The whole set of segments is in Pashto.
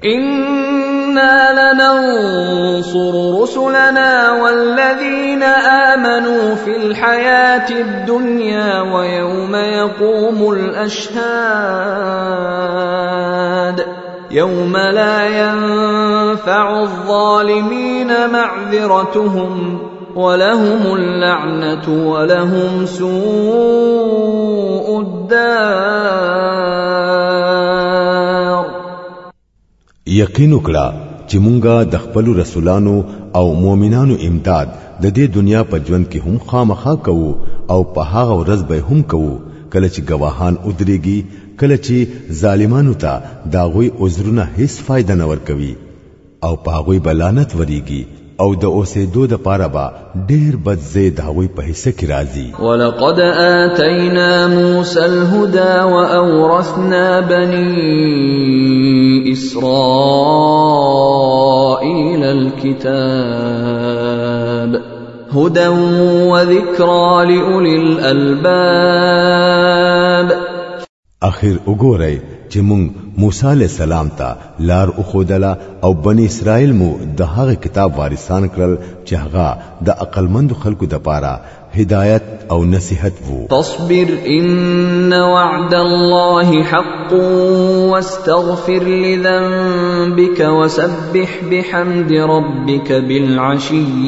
إنا لننصر رسلنا والذين آمنوا في الحياة الدنيا ويوم يقوم الأشهاد يوم لا ينفع الظالمين معذرتهم ولهم اللعنة ولهم سوء الدار. یقین وکړه چې مونږه د خپل رسولانو او مؤمنانو امداد د دې دنیا په ژوند کې هم خامخا کوو او په هغه ورځ به هم کوو کله چې گواهان ودرېږي کله چې ظالمانو ته داغوی عذرونه هیڅ فائدہ نه ورکوي او په هغوی بلانت وریږي او د اوسېدو د پاره با ډېر بد زید هغوی په حصہ کې راځي. ولقد آتینا موسی الهدى واورثنا بني اسرائيل الكتاب هدى وذكرى لأولي الألباب. اخر وګورئ چې مونږ موسی علیہ السلام ته لار اخودلا او بنی اسرائیل مو د هغه کتاب وارثان کړل چې هغه د عقلمند خلکو د پاره هدایت او نصیحت وو. تصبر ان وعد الله حق واستغفر لذنبك وسبح بحمد ربك بالعشي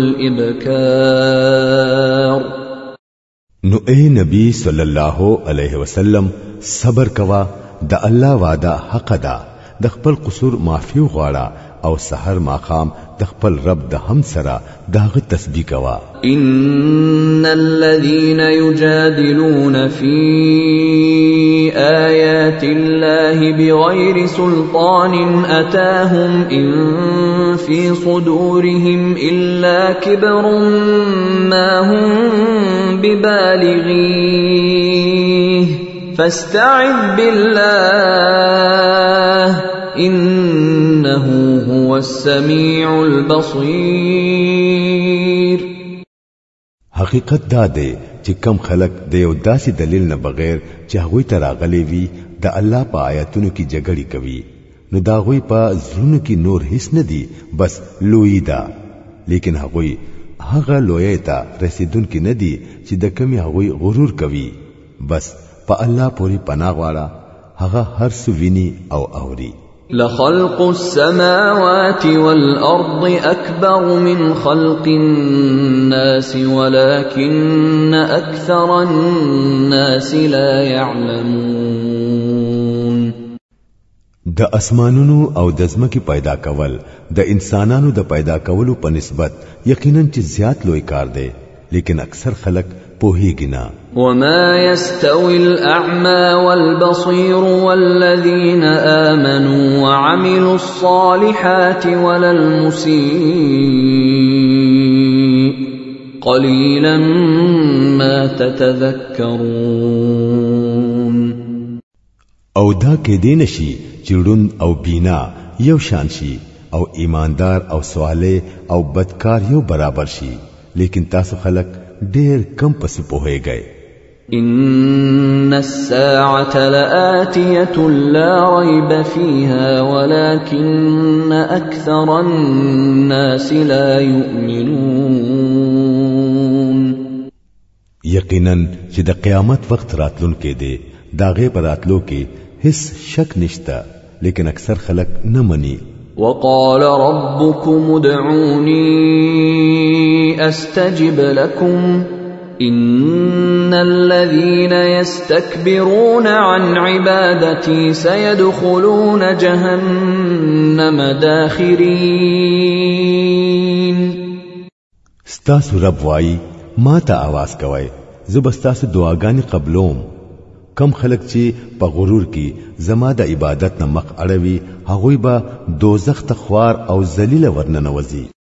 والابكار. نو اے نبی صلی الله علیه وسلم صبر کوا د الله وعده حق ده د خپل قصور معافي غواړه او سحر ماقام د خپل رب د هم سره داغه تسبیح کوا. ان الذين يجادلون في آيات الله بغير سلطان أتاهم إن في صدورهم إلا كبر ما هم ببالغيه فاستعذ بالله إنه هو السميع البصير. حقیقت دا دی چې کم خلق د یو داسې دلیل نه بغیر چې هغوی ته راغلي وي د الله په آیاتونو کې جګړې کوي نو دا هغوی په زړونو کې نور هیڅ نه دي بس لوی ده لیکن هغوی هغه لوی ته رسیدونکي نه دي چې د کمی هغوی غرور کوي. بس په الله پوری پناه غواړه هغه هر څه ویني او اوري. لخلق السماوات والأرض أكبر من خلق الناس ولكن أكثر الناس لا يعلمون. د اسمانونو او د ځمکې پیدا کول د انسانانو د پیدا کولو په نسبت یقینا چې زیات لوی کار دی لیکن اکثر خلک پوهیږي نه. وما يستوي الأعمى والبصير والذين آمنوا وعملوا الصالحات ولا المسيء قليلا ما تتذكرون. او دا کې دین شي چړون او بینا یو شان شي او ایماندار او صالح او بدکار یو برابر شي لیکن تاسو خلق ډېر کم پس پوهیږئ. إن الساعة لآتية لا ريب فيها ولكن أكثر الناس لا يؤمنون. یقینا چې د قیامت وخت راتلون کې دی داغه پر راتلو کې هیڅ شک نشته لیکن اکثر خلک نه مني. وقال ربكم ادعوني أستجب لكم إن الذين يستكبرون عن عبادتي سيدخلون جهنم داخرين. ستاسو رب وای ما ته आवाज کوي زبستاسو دعاګانې قبلوم. کم خلک چې په غرور کې زما د عبادت نه مخ اړوي هغوی به دوزخ ته خوار او ذلیل ورننوځي.